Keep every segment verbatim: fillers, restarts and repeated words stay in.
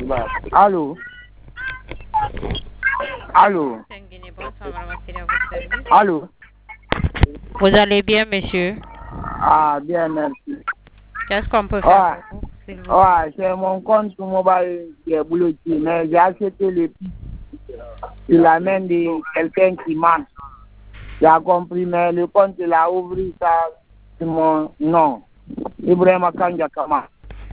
Allô? Allô? Allô? Vous allez bien, monsieur? Ah, bien, merci. Qu'est-ce qu'on peut faire pour vous, s'il vous plaît? Ouais, c'est mon compte mobile qui est bloqué, mais j'ai acheté le prix. Il amène de quelqu'un qui marche. J'ai compris, mais le compte, il a ouvert ça sur mon nom. Ibrahima Kanja Kama.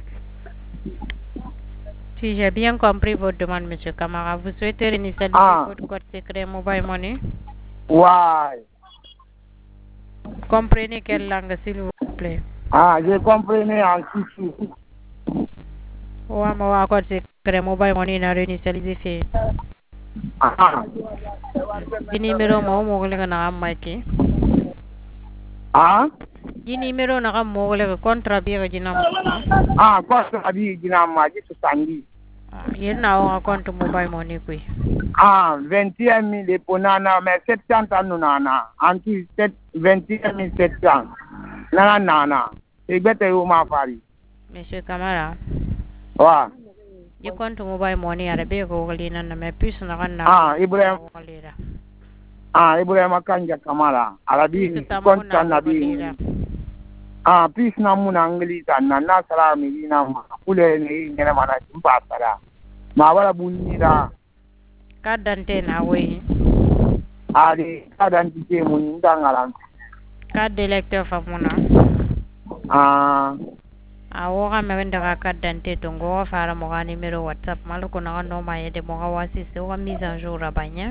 Si j'ai bien compris votre demande, monsieur Kamara, vous souhaitez réinitialiser Ah. votre code secret Mobile Money? Ouais. Comprenez quelle langue, s'il vous plaît? Ah, j'ai compris en Kichu. Ouais, mon code secret Mobile Money n'a réinitialisé fait. Ah. Le numéro mo mo le na amaki. Ah? Le numéro na mo le contrat bi ga jinam. Ah, quoi abi dinama ji sandi. Yen na o compte Mobile Money kui. Ah, vingt et un mille pour nana, mais sept cents ans nana. Anti vingt et un mille sept cents. Nana nana. C'est bête où ma fari. Monsieur Kamara. Ouais. Je compte Mobile Money arabe ko gali na mais plus na kan na. Ah, Ibrahim. Ah, Ibrahima Kanja Kamara. Arabi compte nabi. Ah, plus na muna anglisa na na sala mi na kule ni ngena mana timpa sala. Ma wala bunira. Kadante na we. Ade kadante mun ndangalan. Carte d'électeur fa muna. Ah. Awo ka mewenda ka kadante tongo fara mo ga numero WhatsApp malo ko na no ma yede mo ga wasi se o mise en jour rabanya.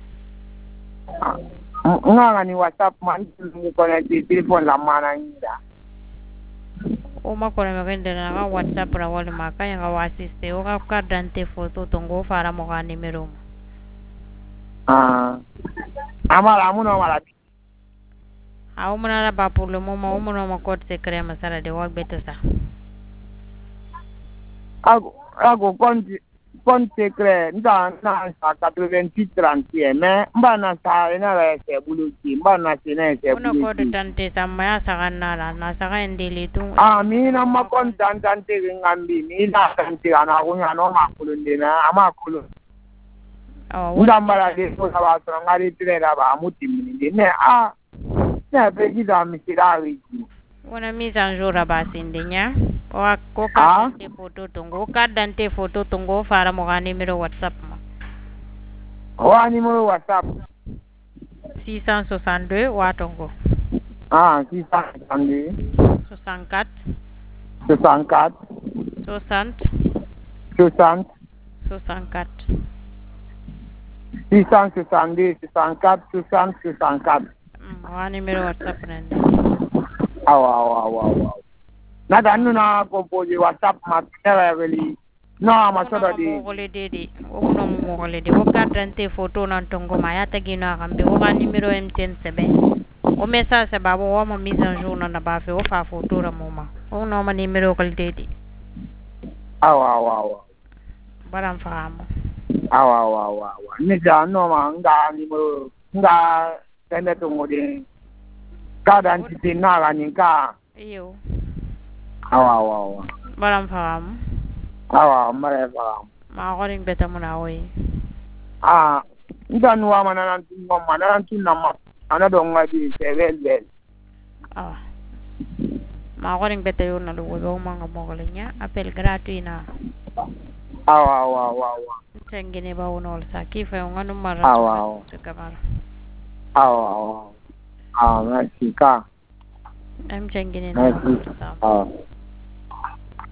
Nga ni WhatsApp man mu connecté téléphone la mana nda. O ma ko na mewenda na ga WhatsApp ra wala ma ka nga wasi se o ga kadante photo tongo fara mo ga numero. Ah. Amara mu no mala. Awo muna la ba pour le moment o muna ma code secret masala de wak beta sa. Ago ago compte compte secret nda na sa quatre-vingt-huit trente mais mba na sa ina la se buluki mba na se na se buluki. Una code tante sa maya sa kana la na sa ka ndeli tu. Ah mi na ma compte tante ngambi mi na tante ana ko nya no ma kulunde na ama kulun. Oh, nda mara de so sa ba so ngari tire la ba mutimini de ne ah na pe gida mi sirari. Una mise en jour abasindenya. O ko ka dante photo tongo ka dante photo tongo fara mo ga numero WhatsApp mo. O numero WhatsApp six cent soixante-deux wa tongo. Ah, six cent soixante-deux. soixante-quatre. soixante-quatre. soixante. soixante. soixante-quatre. six cent soixante-deux, soixante-quatre, soixante, soixante-quatre. Wa numero WhatsApp nende. Awa awa awa awa. Na danu na compose WhatsApp ma kera really. No ma soda di. Mo gole dedi. O no mo gole de. O kadante photo nan tongo ma ya tagina kambe o ga numero M T N sebe. O message se babo o mo mise en jour na ba fe o fa photo ra mo ma. O no ma numero kal dedi. Awa awa awa. Baram famo. Awa awa awa awa. Ni ja no ma nga numero nga tende to ngode. Kada ntite na la ninka. Iyo. Awa awa awa. Baram famo. Awa mare famo. Ma goring beta mo na we. Ah, ndanu wa manana tungo manana tunama. Ana do ngadi sevel. Ah. Ma goring beta yo na lugo do manga mo golenya appel gratuit na. Awa awa awa awa. Tengene ba uno sa kifa ngano mara. Awa awa. Awa awa. Ah, merci ka. Em tengene na. Ah.